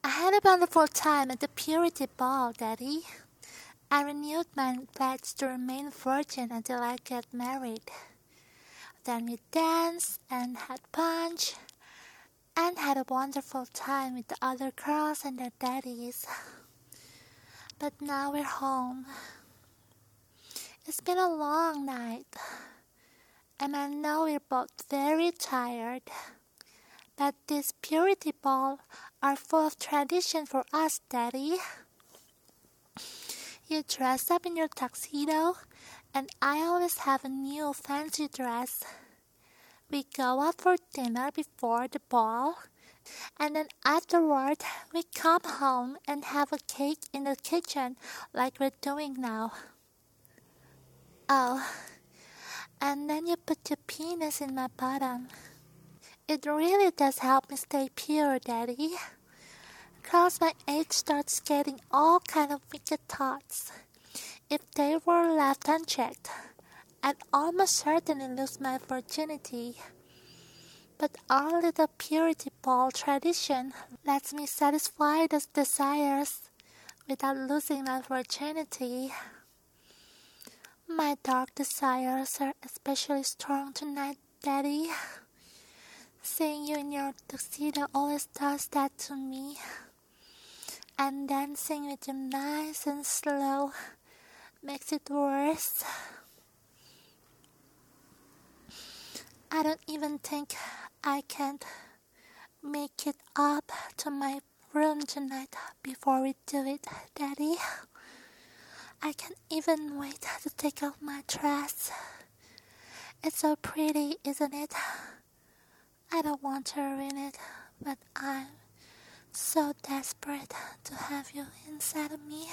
I had a wonderful time at the Purity Ball, Daddy. I renewed my pledge to remain virgin until I get married. Then we danced and had punch and had a wonderful time with the other girls and their daddies. But now we're home. It's been a long night, and I know we're both very tired. But this purity ball are full of tradition for us, Daddy. You dress up in your tuxedo, and I always have a new fancy dress. We go out for dinner before the ball, and then afterward we come home and have a cake in the kitchen like we're doing now. Oh, and then you put your penis in my bottom. It really does help me stay pure, Daddy. Girls my age starts getting all kind of wicked thoughts. If they were left unchecked, I'd almost certainly lose my virginity. But our little purity ball tradition lets me satisfy those desires without losing my virginity. My dark desires are especially strong tonight, Daddy. Seeing you in your tuxedo always does that to me. And dancing with you nice and slow makes it worse. I don't even think I can make it up to my room tonight before we do it, Daddy. I can't even wait to take off my dress. It's so pretty, isn't it? I don't want to ruin it, but I'm so desperate to have you inside of me.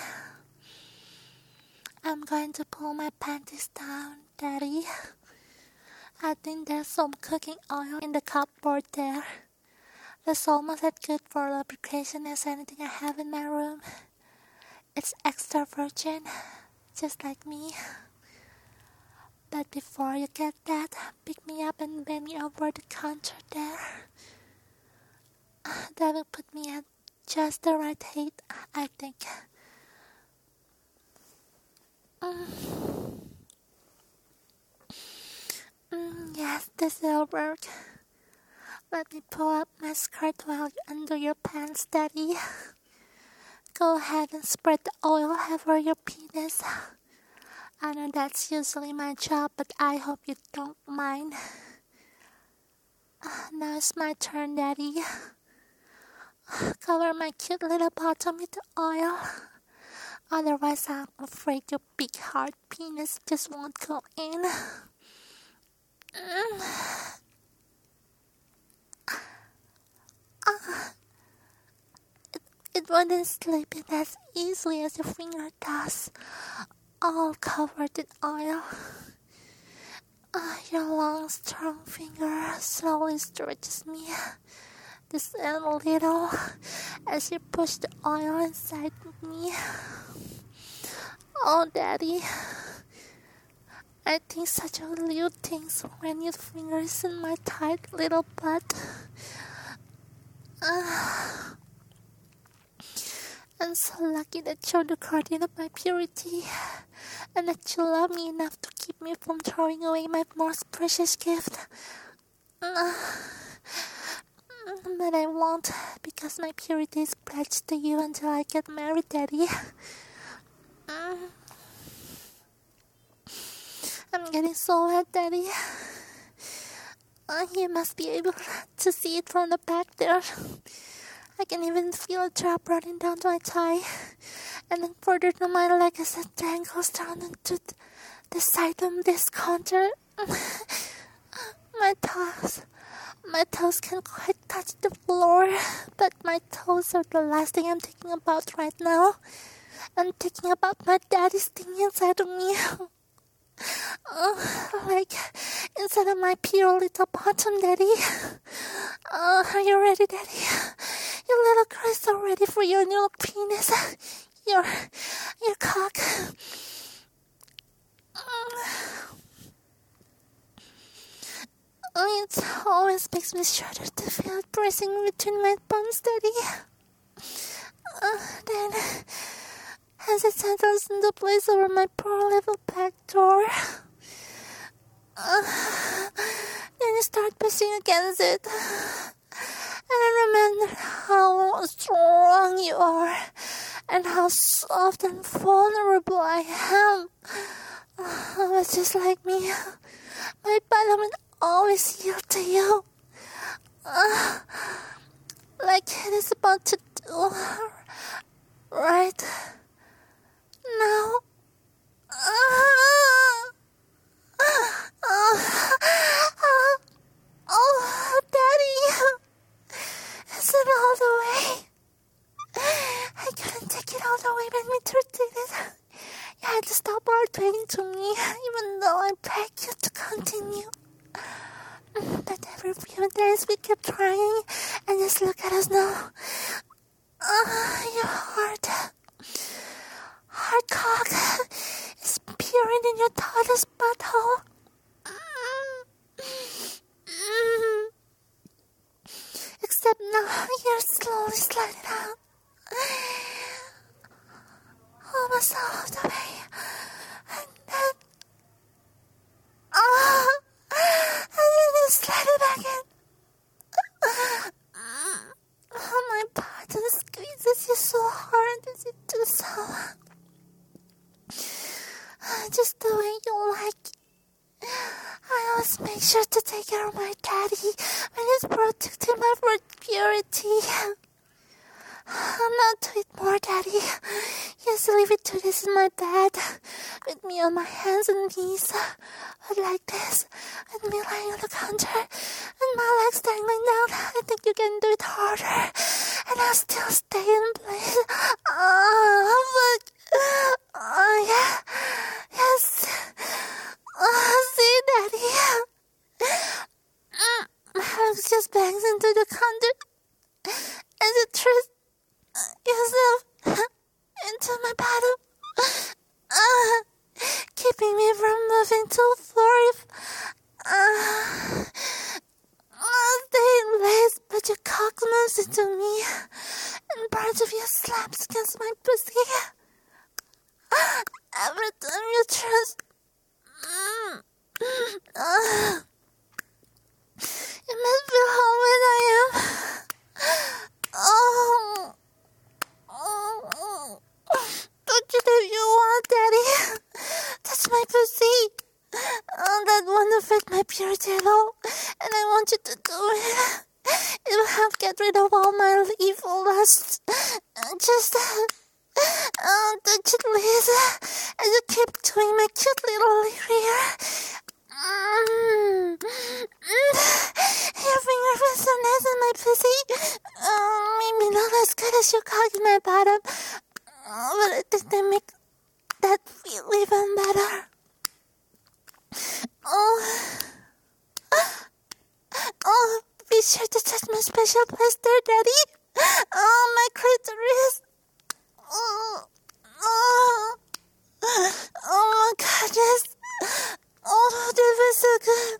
I'm going to pull my panties down, Daddy. I think there's some cooking oil in the cupboard there. That's almost as good for lubrication as anything I have in my room. It's extra virgin, just like me. But before you get that, pick me up and bend me over the counter there. That will put me at just the right height, I think. Yes, this will work. Let me pull up my skirt while you undo your pants, Daddy. Go ahead and spread the oil over your penis. I know that's usually my job, but I hope you don't mind. Now it's my turn, Daddy. Cover my cute little bottom with the oil. Otherwise, I'm afraid your big hard penis just won't go in. It wouldn't slip in as easily as your finger does, all covered in oil. Your long, strong finger slowly stretches me just a little as you push the oil inside me. Oh, Daddy, I think such a little things when your finger is in my tight little butt. I'm so lucky that you're the guardian of my purity, and that you love me enough to keep me from throwing away my most precious gift. But I won't, because my purity is pledged to you until I get married, Daddy. I'm getting so wet, Daddy. You must be able to see it from the back there. I can even feel a drop running down to my thigh, and then further to my leg as it dangles down into the side of this counter. My toes can't quite touch the floor, but my toes are the last thing I'm thinking about right now. I'm thinking about my daddy's thing inside of me. Like inside of my pure little bottom, Daddy. Are you ready, Daddy? Your little girl is so ready for your new penis. Your cock. It always makes me shudder to feel it pressing between my bones, Daddy. Then, as it settles into place over my poor little back door, then you start pushing against it. And I remember how strong you are and how soft and vulnerable I am. It's just like me. My bottom will always yield to you. Like it is about to do right now. Oh, Daddy, is it all the way? I couldn't take it all the way when we did it. You had to stop arguing to me, even though I begged you to continue. But every few days we kept trying, and just look at us now. Your heart cock is peering in your daughter's butthole. Except now you're slowly sliding out. Almost all of the way. And then... and then you slide it back in. My bottom squeezes you so hard as you do so. Just the way you like it. I always make sure to take care of my daddy when he's protecting my purity. Not to eat more, Daddy. Yes, leave it to this in my bed, with me on my hands and knees. But like this, with me lying on the counter, and my legs dangling down, I think you can do it harder, and I'll still stay in place. Yeah, yes. See, Daddy. My legs just bangs into the counter, and the truth. Yourself into my bottom, keeping me from moving too far. Stay in place, but your cock moves into me, and parts of you slaps against my pussy. Every time you trust, you must feel how wet I am. Touch it if you want, Daddy. Touch my pussy. That won't affect my purity at all, and I want you to do it. It will help get rid of all my evil lusts. Just touch it, Lisa, as you keep doing my cute little rear. Your fingerprints so nice on my pussy. Maybe not as good as your cock in my bottom, but I think they make that feel even better. Be sure to touch my special place there, Daddy. My clitoris. My God, yes. That was so good.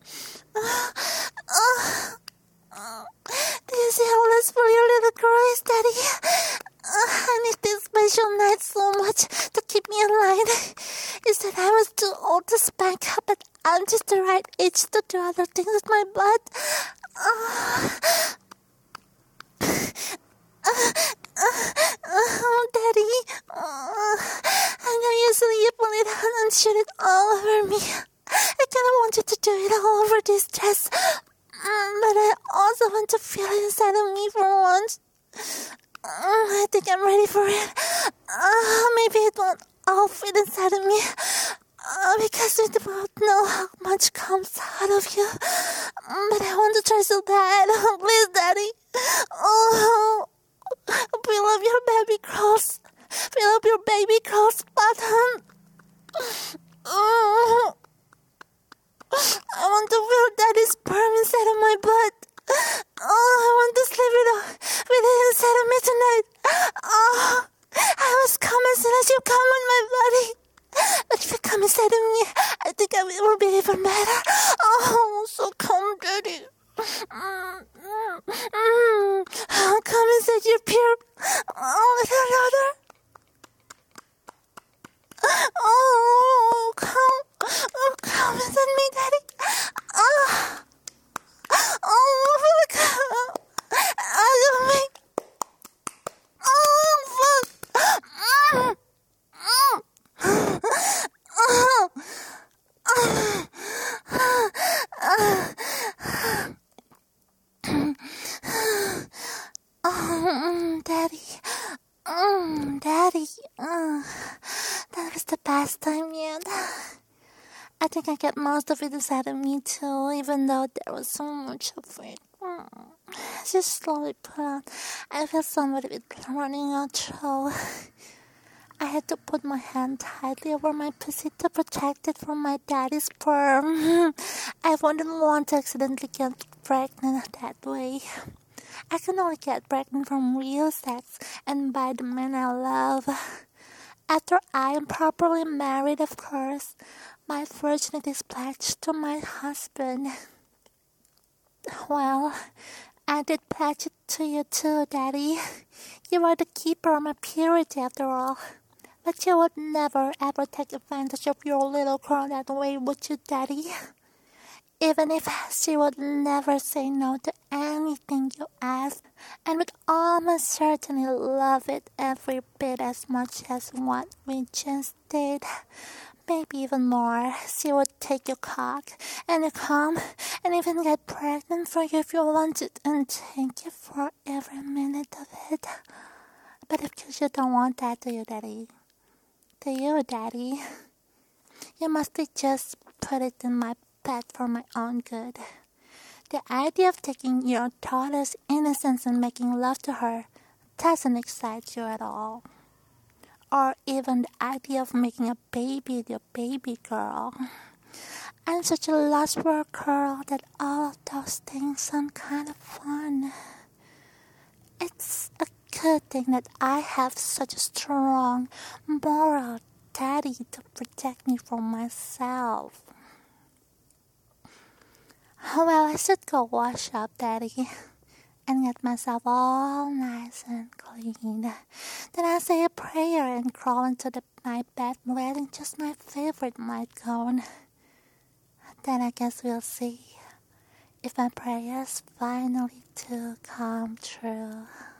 Do you see how less for your little girl is, Daddy? I need this special night so much to keep me alive. You said I was too old to spank, but I'm just the right age to do other things with my blood. Daddy, I know usually you pull it out and shoot it all over me. I kind of want you to do it all over this dress, but I also want to feel it inside of me for once. I think I'm ready for it. Maybe it won't all fit inside of me, because we both know how much comes out of you. But I want to try so bad. Please, Daddy. Fill up your baby crawls. Fill up your baby crawls button. I want to feel Daddy's sperm inside of my butt. I want to sleep with it inside of me tonight. I was come as soon as you come on my body. But if you come inside of me, I think it will be even better. So come, Daddy. Come said you appeared with another. Come visit me, Daddy. Fuck. Me. Fuck. Daddy. Daddy. That was the best time yet. I think I get most of it inside of me too, even though there was so much of it. Just slowly put on. I felt somebody with running out through. I had to put my hand tightly over my pussy to protect it from my daddy's sperm. I wouldn't want to accidentally get pregnant that way. I can only get pregnant from real sex and by the man I love. After I am properly married, of course, my virginity is pledged to my husband. Well, I did pledge it to you too, Daddy. You are the keeper of my purity after all. But you would never ever take advantage of your little girl that way, would you, Daddy? Even if she would never say no to anything you ask, and would almost certainly love it every bit as much as what we just did. Maybe even more. She would take your cock and your cum and even get pregnant for you if you wanted and take you for every minute of it. But of course you don't want that, do you, Daddy? Do you, Daddy? You must just put it in my bed for my own good. The idea of taking your daughter's innocence and making love to her doesn't excite you at all. Or even the idea of making a baby with your baby girl. I'm such a lost for a girl that all of those things sound kind of fun. It's a good thing that I have such a strong moral daddy to protect me from myself. Well, I should go wash up, Daddy, and get myself all nice and clean. Then I say a prayer and crawl into my bed wearing just my favorite nightgown. Then I guess we'll see if my prayers finally do come true.